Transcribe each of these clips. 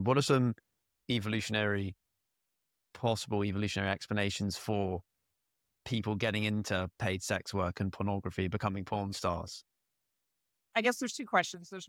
What are some evolutionary, possible evolutionary explanations for people getting into paid sex work and pornography, becoming porn stars? I guess there's two questions. There's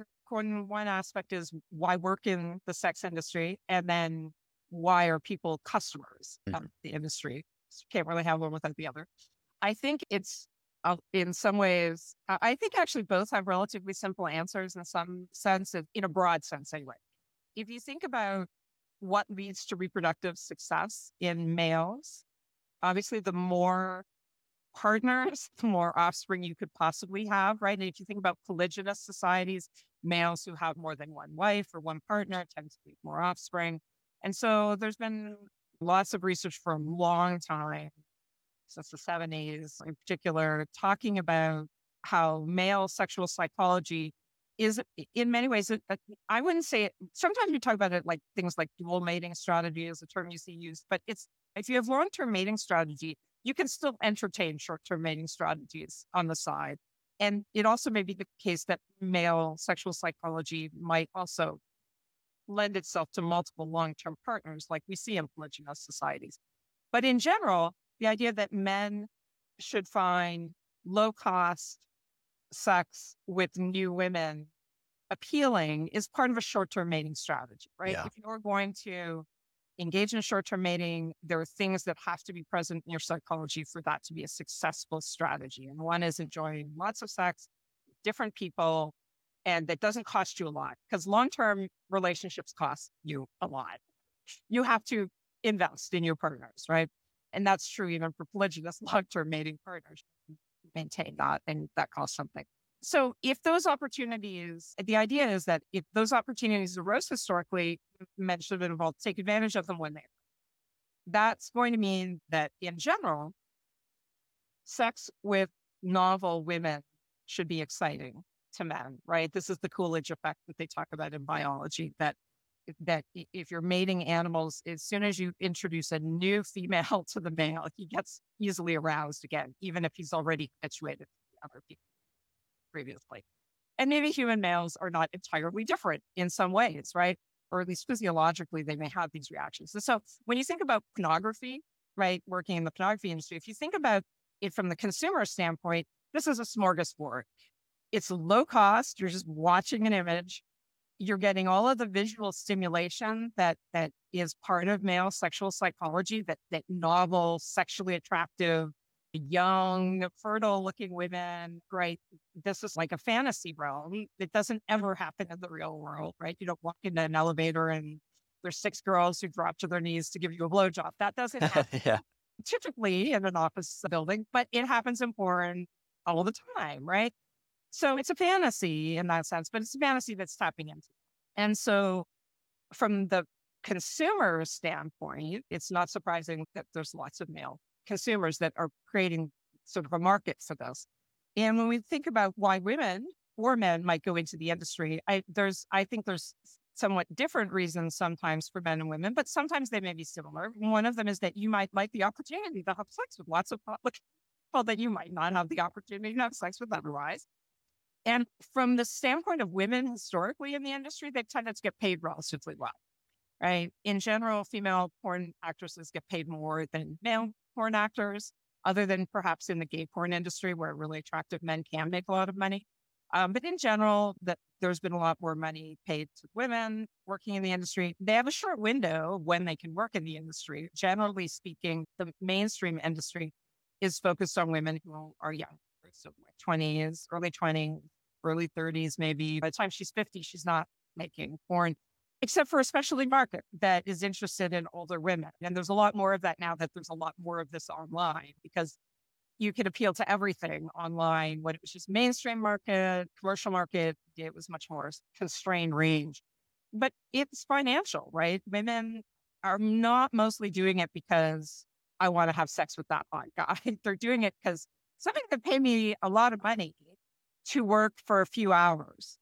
one aspect is why work in the sex industry, and then why are people customers of the industry? So you can't really have one without the other. I think it's in some ways, I think actually both have relatively simple answers in some sense, in a broad sense anyway. If you think about what leads to reproductive success in males, obviously the more partners, the more offspring you could possibly have, right? And if you think about polygynous societies, males who have more than one wife or one partner tend to be more offspring. And so there's been lots of research for a long time, since the 70s in particular, talking about how male sexual psychology is in many ways, I wouldn't say it. Sometimes we talk about it like things like dual mating strategy is a term you see used, but it's if you have long-term mating strategy, you can still entertain short-term mating strategies on the side. And it also may be the case that male sexual psychology might also lend itself to multiple long-term partners like we see in polygynous societies. But in general, the idea that men should find low-cost sex with new women appealing is part of a short-term mating strategy, right? Yeah. If you're going to engage in short-term mating, there are things that have to be present in your psychology for that to be a successful strategy. And one is enjoying lots of sex with different people, and that doesn't cost you a lot because long-term relationships cost you a lot. You have to invest in your partners, right? And that's true even for polygynous long-term mating partners. Maintain that, and that costs something. So if those opportunities, the idea is that if those opportunities arose historically, men should have been involved, take advantage of them when they. That's going to mean that in general, sex with novel women should be exciting to men, right? This is the Coolidge effect that they talk about in biology, that if you're mating animals, as soon as you introduce a new female to the male, he gets easily aroused again, even if he's already habituated to the other people previously. And maybe human males are not entirely different in some ways, right? Or at least physiologically, they may have these reactions. And so when you think about pornography, right, working in the pornography industry, if you think about it from the consumer standpoint, this is a smorgasbord. It's low cost. You're just watching an image. You're getting all of the visual stimulation that is part of male sexual psychology, that novel, sexually attractive, young, fertile-looking women, right? This is like a fantasy realm. It doesn't ever happen in the real world, right? You don't walk into an elevator and there's 6 girls who drop to their knees to give you a blowjob. That doesn't happen Yeah. typically in an office building, but it happens in porn all the time, right? So it's a fantasy in that sense, but it's a fantasy that's tapping into. And so from the consumer standpoint, it's not surprising that there's lots of male consumers that are creating sort of a market for this. And when we think about why women or men might go into the industry, I think there's somewhat different reasons sometimes for men and women, but sometimes they may be similar. One of them is that you might like the opportunity to have sex with lots of people that you might not have the opportunity to have sex with otherwise. And from the standpoint of women historically in the industry, they tended to get paid relatively well, right? In general, female porn actresses get paid more than male porn actors, other than perhaps in the gay porn industry where really attractive men can make a lot of money. But in general, there's been a lot more money paid to women working in the industry. They have a short window when they can work in the industry. Generally speaking, the mainstream industry is focused on women who are young. So 20s, early 20s, early 30s, maybe. By the time she's 50, she's not making porn, except for a specialty market that is interested in older women. And there's a lot more of that now that there's a lot more of this online because you can appeal to everything online. When it was just mainstream market, commercial market, it was much more constrained range. But it's financial, right? Women are not mostly doing it because I want to have sex with that hot guy. They're doing it because somebody could pay me a lot of money to work for a few hours.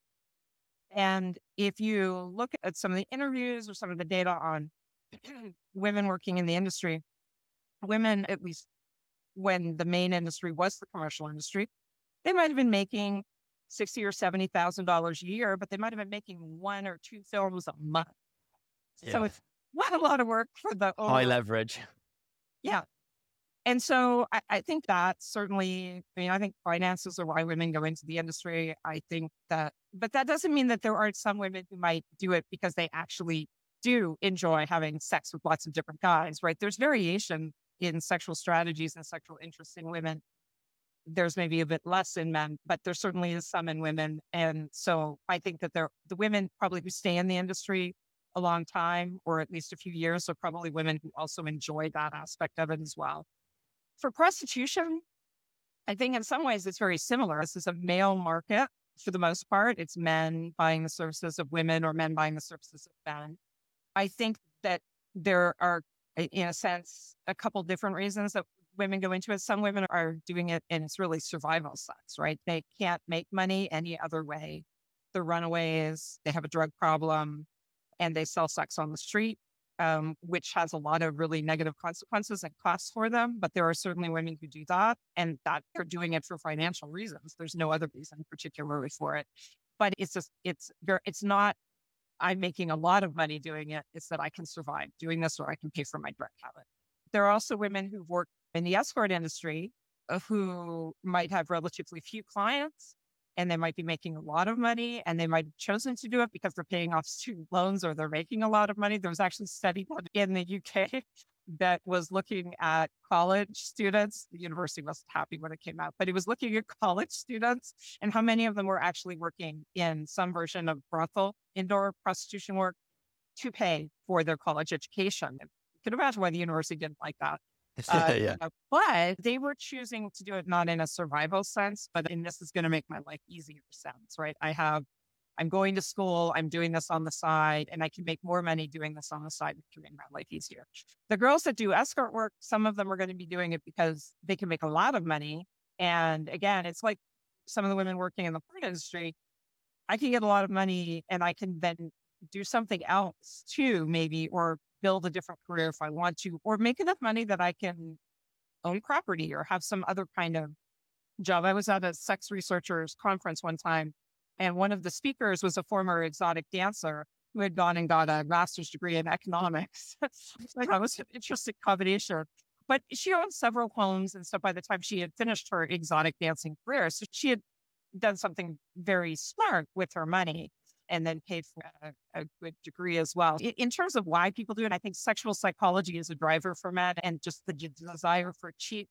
And if you look at some of the interviews or some of the data on women working in the industry, women, at least when the main industry was the commercial industry, they might have been making $60,000 or $70,000 a year, but they might have been making 1 or 2 films a month. So Yeah. it's not a lot of work for the High owner. leverage. Yeah. And so I think that certainly, I mean, I think finances are why women go into the industry. I think that, but that doesn't mean that there aren't some women who might do it because they actually do enjoy having sex with lots of different guys, right? There's variation in sexual strategies and sexual interests in women. There's maybe a bit less in men, but there certainly is some in women. And so I think that the women probably who stay in the industry a long time, or at least a few years, are probably women who also enjoy that aspect of it as well. For prostitution, I think in some ways it's very similar. This is a male market for the most part. It's men buying the services of women or men buying the services of men. I think that there are, in a sense, a couple different reasons that women go into it. Some women are doing it and it's really survival sex, right? They can't make money any other way. They're runaways, they have a drug problem, and they sell sex on the street, which has a lot of really negative consequences and costs for them. But there are certainly women who do that, and that they're doing it for financial reasons. There's no other reason particularly for it. But it's just, it's not, I'm making a lot of money doing it. It's that I can survive doing this or I can pay for my drug habit. There are also women who work in the escort industry who might have relatively few clients and they might be making a lot of money and they might have chosen to do it because they're paying off student loans or they're making a lot of money. There was actually a study done in the UK that was looking at college students. The university wasn't happy when it came out, but it was looking at college students and how many of them were actually working in some version of brothel, indoor prostitution work to pay for their college education. You can imagine why the university didn't like that. Yeah. But they were choosing to do it not in a survival sense, but in this is going to make my life easier sense, right? I'm going to school, I'm doing this on the side, and I can make more money doing this on the side to make my life easier. The girls that do escort work, some of them are going to be doing it because they can make a lot of money. And again, it's like some of the women working in the porn industry, I can get a lot of money and I can then do something else too, maybe, or build a different career if I want to, or make enough money that I can own property or have some other kind of job. I was at a sex researchers conference one time, and one of the speakers was a former exotic dancer who had gone and got a master's degree in economics. Like that was an interesting combination. But she owned several homes and stuff by the time she had finished her exotic dancing career. So she had done something very smart with her money and then paid for a good degree as well. In terms of why people do it, I think sexual psychology is a driver for men and just the desire for cheap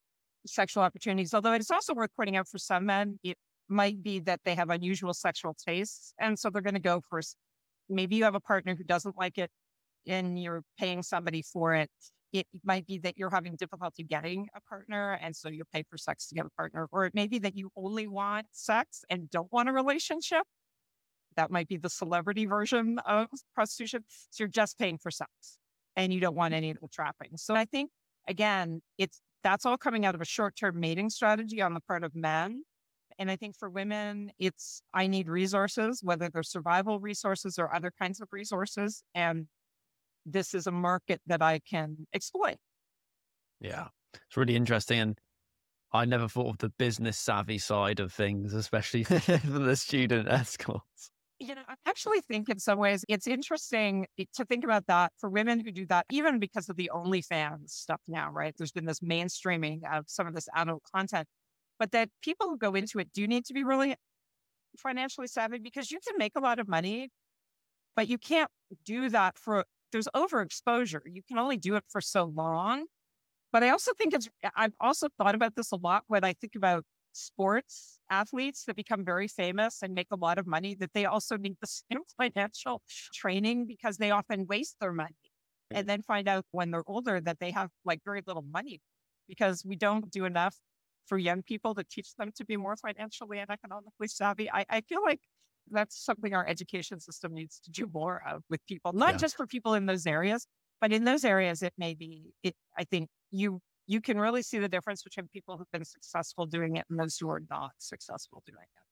sexual opportunities. Although it's also worth pointing out for some men, it might be that they have unusual sexual tastes. And so they're going to go for, maybe you have a partner who doesn't like it and you're paying somebody for it. It might be that you're having difficulty getting a partner. And so you pay for sex to get a partner. Or it may be that you only want sex and don't want a relationship. That might be the celebrity version of prostitution. So you're just paying for sex and you don't want any of the trapping. So I think, again, that's all coming out of a short-term mating strategy on the part of men. And I think for women, I need resources, whether they're survival resources or other kinds of resources. And this is a market that I can exploit. Yeah. It's really interesting. And I never thought of the business savvy side of things, especially for the student escorts. I actually think in some ways it's interesting to think about that for women who do that, even because of the OnlyFans stuff now, right? There's been this mainstreaming of some of this adult content, but that people who go into it do need to be really financially savvy because you can make a lot of money, but you can't do that there's overexposure. You can only do it for so long. But I also think I've also thought about this a lot when I think about sports athletes that become very famous and make a lot of money, that they also need the same financial training because they often waste their money and then find out when they're older that they have like very little money because we don't do enough for young people to teach them to be more financially and economically savvy. I feel like that's something our education system needs to do more of with people, not just for people in those areas, but in those areas, I think you can really see the difference between people who've been successful doing it and those who are not successful doing it.